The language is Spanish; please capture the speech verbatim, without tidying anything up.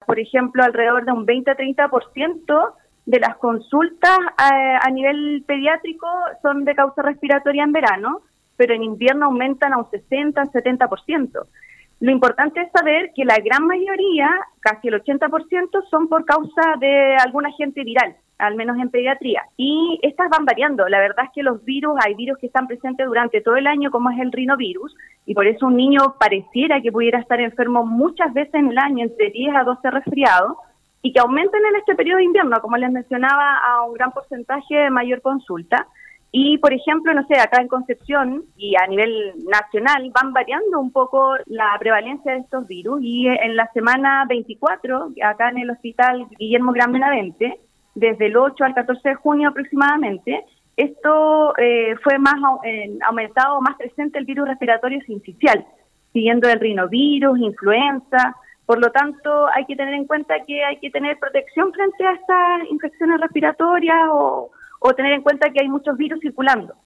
por ejemplo, alrededor de un veinte a treinta por ciento de las consultas a, a nivel pediátrico son de causa respiratoria en verano, pero en invierno aumentan a un sesenta, setenta por ciento. Lo importante es saber que la gran mayoría, casi el ochenta por ciento, son por causa de algún agente viral, al menos en pediatría. Y estas van variando. La verdad es que los virus, hay virus que están presentes durante todo el año, como es el rinovirus, y por eso un niño pareciera que pudiera estar enfermo muchas veces en el año, entre diez a doce resfriados, y que aumenten en este periodo de invierno, como les mencionaba, a un gran porcentaje de mayor consulta. Y, por ejemplo, no sé, acá en Concepción y a nivel nacional van variando un poco la prevalencia de estos virus, y en la semana veinticuatro, acá en el Hospital Guillermo Gran Benavente, desde el ocho al catorce de junio aproximadamente, esto eh, fue más eh, aumentado, más presente el virus respiratorio sincicial, siguiendo el rinovirus, influenza. Por lo tanto, hay que tener en cuenta que hay que tener protección frente a estas infecciones respiratorias o, o tener en cuenta que hay muchos virus circulando.